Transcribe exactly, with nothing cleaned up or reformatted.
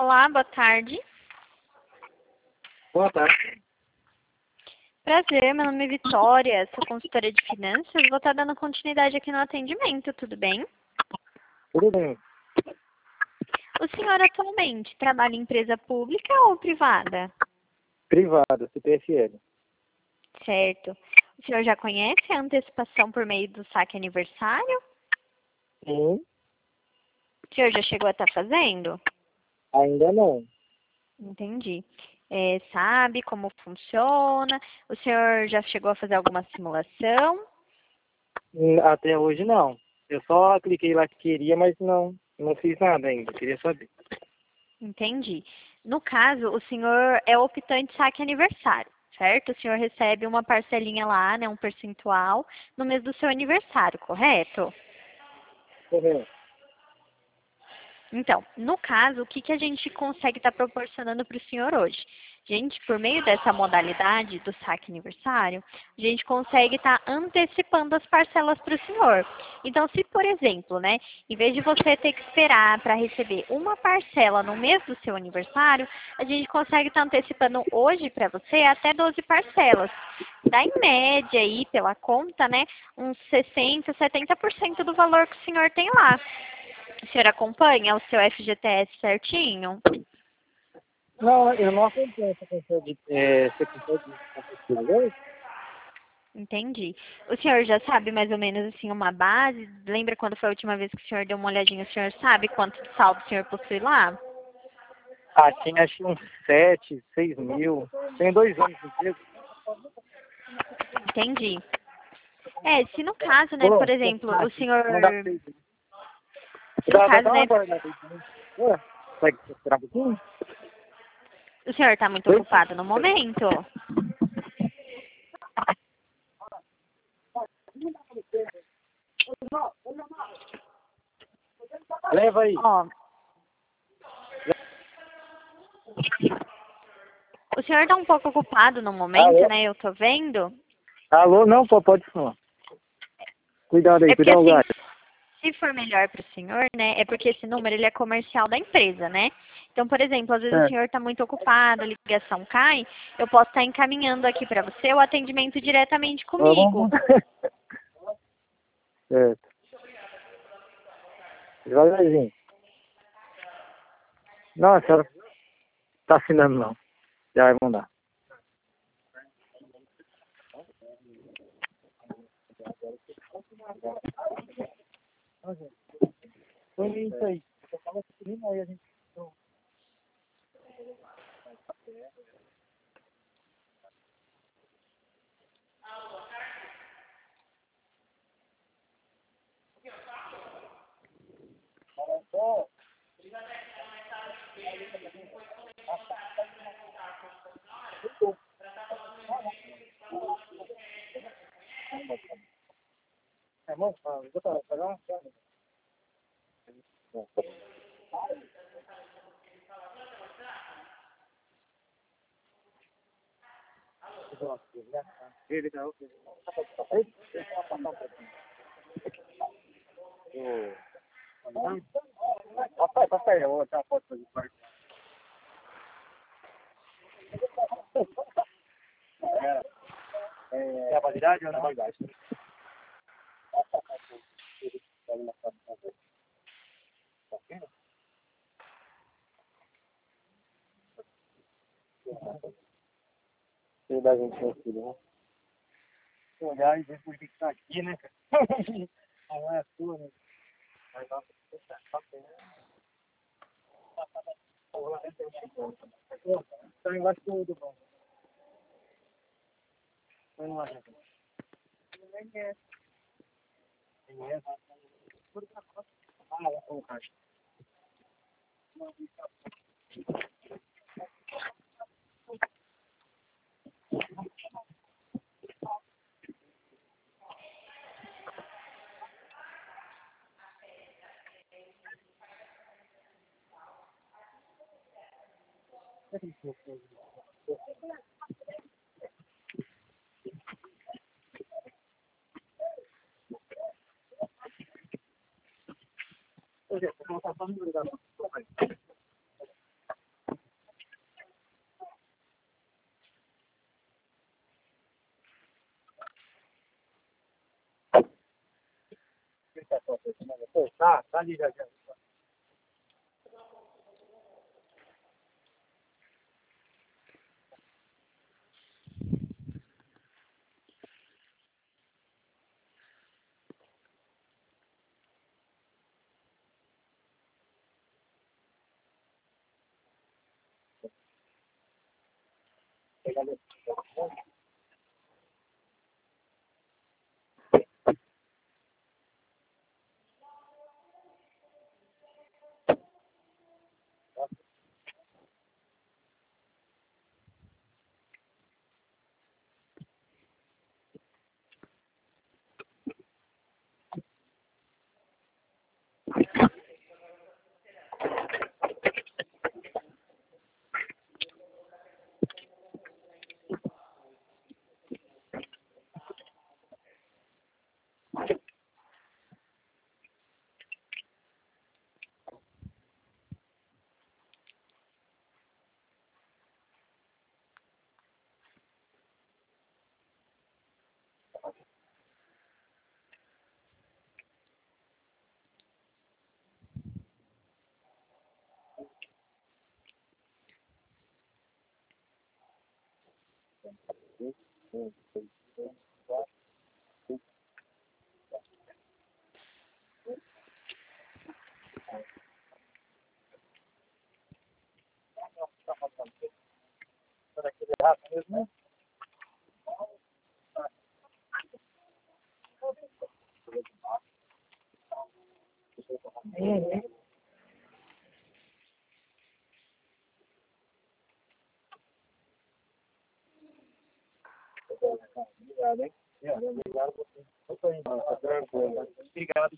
Olá, boa tarde. Boa tarde. Prazer, meu nome é Vitória, sou consultora de finanças. Vou estar dando continuidade aqui no atendimento, tudo bem? Tudo bem? O senhor atualmente trabalha em empresa pública ou privada? Privada, C P F L. Certo. O senhor já conhece a antecipação por meio do saque aniversário? Sim, O senhor já chegou a estar fazendo? ainda não. Entendi. É, sabe como funciona? O senhor já chegou a fazer alguma simulação? Hum, Até hoje não. Eu só cliquei lá que queria, mas não, não fiz nada ainda. Queria saber. Entendi. No caso, o senhor é optante saque aniversário, certo? O senhor recebe uma parcelinha lá, né, um percentual, no mês do seu aniversário, correto? Correto. Então, no caso, o que, que a gente consegue estar proporcionando para o senhor hoje? Gente, por meio dessa modalidade do saque aniversário, a gente consegue estar antecipando as parcelas para o senhor. Então, se, por exemplo, né, em vez de você ter que esperar para receber uma parcela no mês do seu aniversário, a gente consegue estar antecipando hoje para você até doze parcelas. Dá em média aí, pela conta, né, uns sessenta, setenta por cento do valor que o senhor tem lá. O senhor acompanha o seu F G T S certinho? Não, eu não acompanho essa questão de... É, você consegue acompanhar? Entendi. O senhor já sabe mais ou menos assim uma base? Lembra quando foi a última vez que o senhor deu uma olhadinha? O senhor sabe quanto de saldo o senhor possui lá? Ah, tinha acho que uns sete, seis mil. Tem dois anos de empresa. Entendi. É, se no caso, né, Pô, por exemplo, o senhor... não dá seis mil. Se no Dá, dá, caso, dá uma né, guardada aí também. Ué, consegue esperar um pouquinho? o senhor está muito Oi? ocupado no momento? Leva aí. Ó, o senhor está um pouco ocupado no momento, Alô? né, eu tô vendo. Alô? Não, pô, pode falar. Cuidado aí, É porque cuidado assim, lá. se for melhor para o senhor, né, é porque esse número ele é comercial da empresa, né? Então, por exemplo, às vezes o É. senhor está muito ocupado, a ligação cai, eu posso estar encaminhando aqui para você o atendimento diretamente comigo. Vamos. Certo. Devagarzinho. Não, a senhora tá assinando não. Já vai mandar. Foi isso aí. Eu tava assistindo aí a gente. É, mano, eu vou pegar uma câmera. Ele tá ok. Passa aí, passa aí, eu vou botar uma foto pra gente. É a validade ou não? É a validade. Filho da gente, meu filho, né? Se olhar e ver por que que tá aqui, né, cara? Não é a sua, né? Mas nossa, tá bem. Tá embaixo do do bom. Vai lá, gente. Ah, o caixa. Ô, gente, eu vou passar no lugar. Tá, tá ali já, já. Uhum. Obrigado, hein? Obrigado. Obrigado.